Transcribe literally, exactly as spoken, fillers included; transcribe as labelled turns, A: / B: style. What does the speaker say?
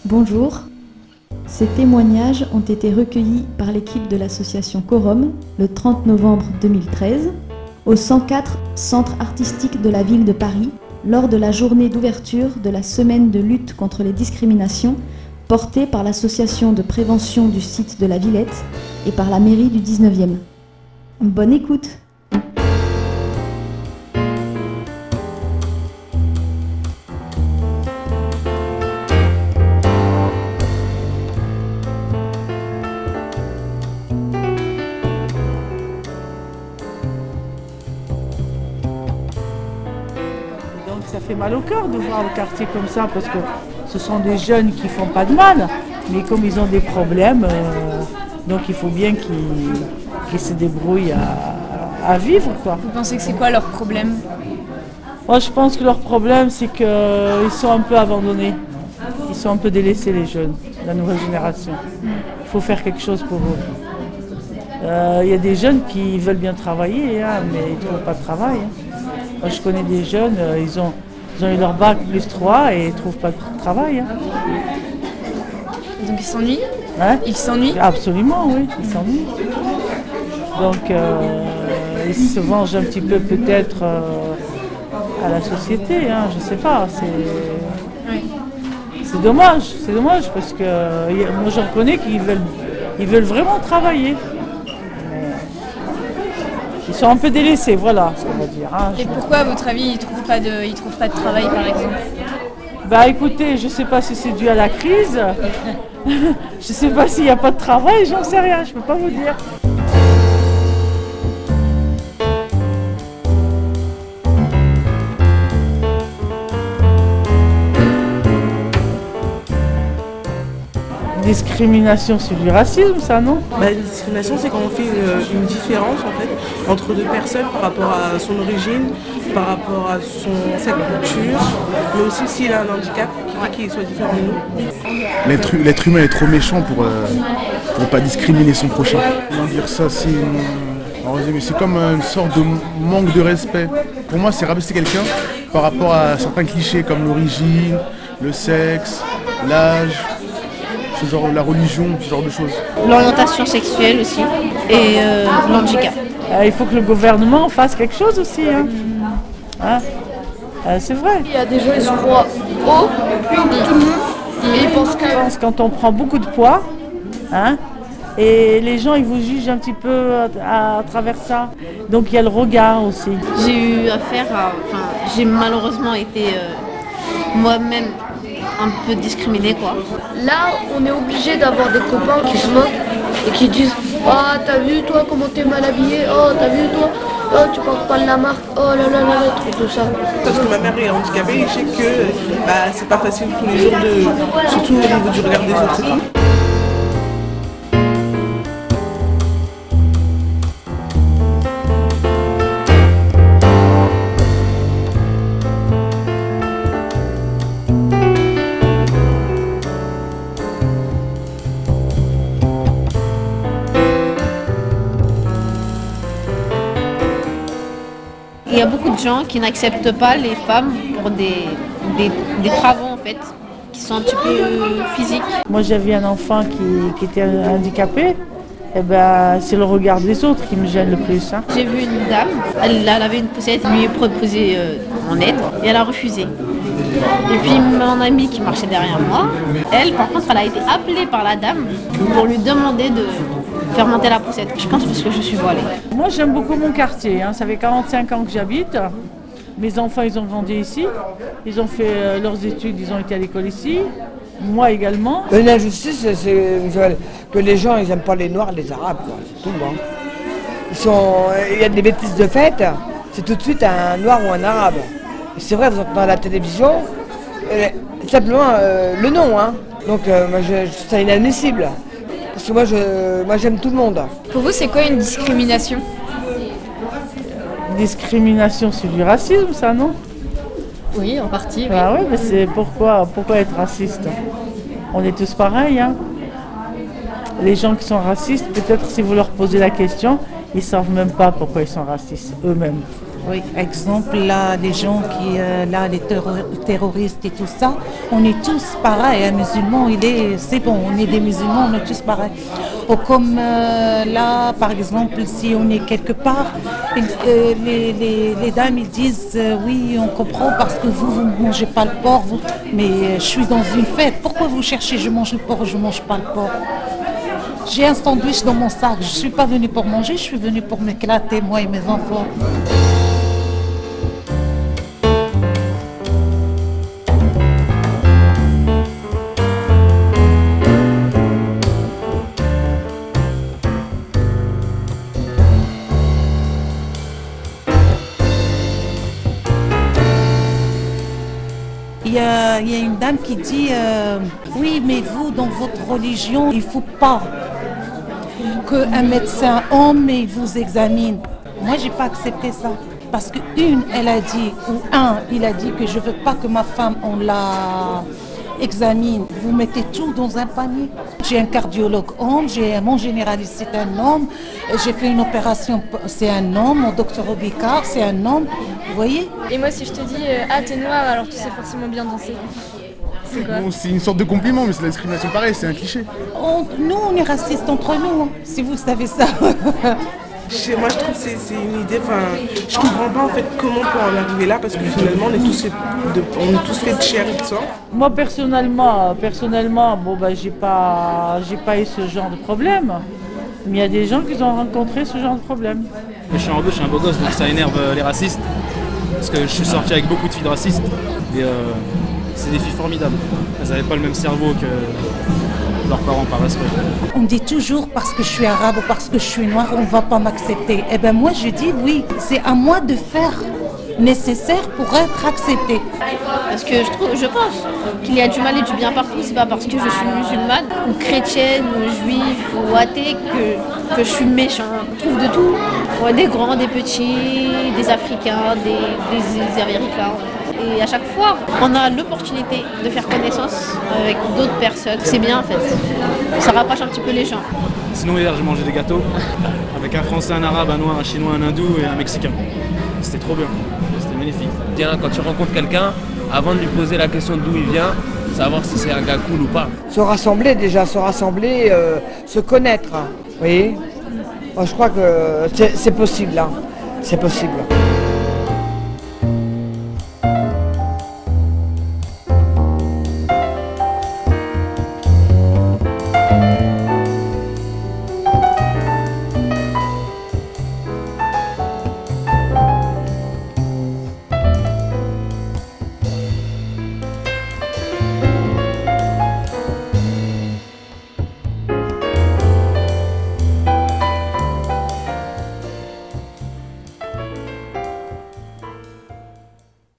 A: Bonjour. Ces témoignages ont été recueillis par l'équipe de l'association Quorum le trente novembre deux mille treize au cent quatre Centre artistique de la ville de Paris lors de la journée d'ouverture de la semaine de lutte contre les discriminations portée par l'association de prévention du site de la Villette et par la mairie du dix-neuvième. Bonne écoute!
B: Donc ça fait mal au cœur de voir le quartier comme ça parce que ce sont des jeunes qui font pas de mal, mais comme ils ont des problèmes, euh, donc il faut bien qu'ils, qu'ils se débrouillent à, à vivre, quoi.
C: Vous pensez que c'est quoi leur problème?
B: Moi je pense que leur problème c'est qu'ils sont un peu abandonnés, ils sont un peu délaissés les jeunes, la nouvelle génération. Il faut faire quelque chose pour eux. Il euh, y a des jeunes qui veulent bien travailler, hein, mais ils ne trouvent pas de travail. Hein. Moi, je connais des jeunes, euh, ils, ont, ils ont eu leur bac plus trois et ils ne trouvent pas de travail. Hein.
C: Donc ils s'ennuient
B: Hein?
C: Ils s'ennuient
B: Absolument, oui, ils s'ennuient. Donc euh, ils se vengent un petit peu peut-être euh, à la société, hein, je ne sais pas. C'est,
C: oui.
B: c'est dommage, c'est dommage parce que euh, moi je reconnais qu'ils veulent, ils veulent vraiment travailler. Ils sont un peu délaissés, voilà ce qu'on va dire. Hein.
C: Et pourquoi, à votre avis, ils ne trouvent pas de, ils trouvent pas de travail, par exemple?
B: Bah écoutez, je ne sais pas si c'est dû à la crise. Je ne sais pas s'il n'y a pas de travail, j'en sais rien, je ne peux pas vous dire. Discrimination, c'est du racisme, ça, non?
D: Bah, la discrimination, c'est quand on fait une, une différence en fait, entre deux personnes par rapport à son origine, par rapport à son, sa culture, mais aussi s'il a un handicap qui fait qu'il soit différent de nous.
E: L'être, l'être humain est trop méchant pour euh, pour pas discriminer son prochain. Comment dire ça, c'est, une, en résumé, c'est comme une sorte de manque de respect. Pour moi, c'est rabaisser quelqu'un par rapport à certains clichés comme l'origine, le sexe, l'âge. Ce genre, la religion, ce genre de choses.
F: L'orientation sexuelle aussi et euh, l'handicap.
B: Euh, il faut que le gouvernement fasse quelque chose aussi. Hein. Hein euh, c'est vrai.
G: Il y a des gens qui se croient haut, plus haut que tout le monde, et ils pensent que...
B: Je pense quand on prend beaucoup de poids, hein, et les gens ils vous jugent un petit peu à, à travers ça. Donc il y a le regard aussi.
F: J'ai eu affaire à... Enfin, j'ai malheureusement été euh, moi-même un peu discriminée, quoi.
G: Là, on est obligé d'avoir des copains qui se moquent et qui disent « Ah, t'as vu toi comment t'es mal habillé? Oh, t'as vu toi? Oh, tu portes pas de la marque? Oh là là là là, tout ça. »
D: Parce que ma mère est handicapée et je sais que bah, c'est pas facile tous les jours, de, surtout au niveau du regard des autres.
F: Il y a beaucoup de gens qui n'acceptent pas les femmes pour des, des, des travaux en fait, qui sont un petit peu physiques.
B: Moi j'avais un enfant qui, qui était handicapé, et ben, c'est le regard des autres qui me gêne le plus. Hein.
F: J'ai vu une dame, elle, elle avait une poussette, elle lui a proposé euh, en aide et elle a refusé. Et puis mon amie qui marchait derrière moi, elle par contre elle a été appelée par la dame pour lui demander de faire monter la poussette. Je pense parce que je suis voilée.
B: Moi j'aime beaucoup mon quartier, hein. Ça fait quarante-cinq ans que j'habite. Mes enfants ils ont grandi ici, ils ont fait euh, leurs études, ils ont été à l'école ici. Moi également.
H: Une injustice, c'est que les gens ils n'aiment pas les Noirs, les Arabes, quoi. C'est tout. Hein. Ils sont, il y a des bêtises de fait, c'est tout de suite un Noir ou un Arabe. Et c'est vrai, vous entendez à la télévision, euh, simplement euh, le nom. Hein. Donc euh, moi, je, je trouve ça inadmissible. Parce que moi, je, moi j'aime tout le monde.
C: Pour vous, c'est quoi une discrimination?
B: Discrimination, c'est du racisme, ça, non?
C: Oui, en partie. Oui.
B: Ah oui, mais c'est pourquoi, pourquoi être raciste? On est tous pareils. Hein. Les gens qui sont racistes, peut-être si vous leur posez la question, ils ne savent même pas pourquoi ils sont racistes eux-mêmes.
I: Oui, exemple, là, les gens qui, euh, là, les terro- terroristes et tout ça, on est tous pareils. Un musulman, il est, c'est bon, on est des musulmans, on est tous pareils. Ou comme euh, là, par exemple, si on est quelque part, ils, euh, les, les, les dames, ils disent, euh, oui, on comprend parce que vous, vous ne mangez pas le porc, vous. Mais euh, je suis dans une fête, pourquoi vous cherchez, je mange le porc, je ne mange pas le porc? J'ai un sandwich dans mon sac, je ne suis pas venue pour manger, je suis venue pour m'éclater, moi et mes enfants. Il y, a, il y a une dame qui dit euh, oui, mais vous, dans votre religion, il ne faut pas qu'un médecin homme il vous examine. Moi, je n'ai pas accepté ça. Parce qu'une, elle a dit, ou un, il a dit que je ne veux pas que ma femme, on la examine. Vous mettez tout dans un panier. J'ai un cardiologue homme, j'ai mon généraliste, c'est un homme. J'ai fait une opération, c'est un homme. Mon docteur Obicard, c'est un homme. Vous voyez?
C: Et moi, si je te dis euh, ah t'es noir, alors tu sais forcément bien danser. C'est quoi?
E: Bon, c'est une sorte de compliment, mais c'est la discrimination pareil, c'est un cliché.
I: On- nous, on est racistes entre nous, hein, si vous savez ça.
D: Chez moi, je trouve que c'est c'est une idée, enfin, je comprends pas en fait comment on peut en arriver là, parce que finalement, on est tous fait de, on est tous faits de chair et de sang.
B: Moi personnellement, personnellement, bon bah j'ai pas, j'ai pas eu ce genre de problème. Mais il y a des gens qui ont rencontré ce genre de problème.
J: Je suis en rebeu, je suis un beau gosse, donc ça énerve euh, les racistes. Parce que je suis sorti avec beaucoup de filles de racistes. Et euh, c'est des filles formidables. Elles n'avaient pas le même cerveau que leurs parents par respect.
I: On dit toujours parce que je suis arabe ou parce que je suis noire, on ne va pas m'accepter. Eh bien moi je dis oui, c'est à moi de faire nécessaire pour être acceptée.
F: Parce que je trouve, je pense qu'il y a du mal et du bien partout. C'est pas parce que je suis musulmane ou chrétienne ou juive ou athée que, que je suis méchant. On trouve de tout. Ouais, des grands, des petits, des Africains, des, des Américains. Et à chaque fois, on a l'opportunité de faire connaissance avec d'autres personnes. C'est bien en fait. Ça rapproche un petit peu les gens.
J: Sinon hier j'ai mangé des gâteaux avec un Français, un Arabe, un Noir, un Chinois, un Hindou et un Mexicain. C'était trop bien, c'était magnifique.
K: Bien, quand tu rencontres quelqu'un, avant de lui poser la question d'où il vient, savoir si c'est un gars cool ou pas.
H: Se rassembler déjà, se rassembler, euh, se connaître. Hein. Vous voyez? Moi, je crois que c'est c'est possible, hein. C'est possible.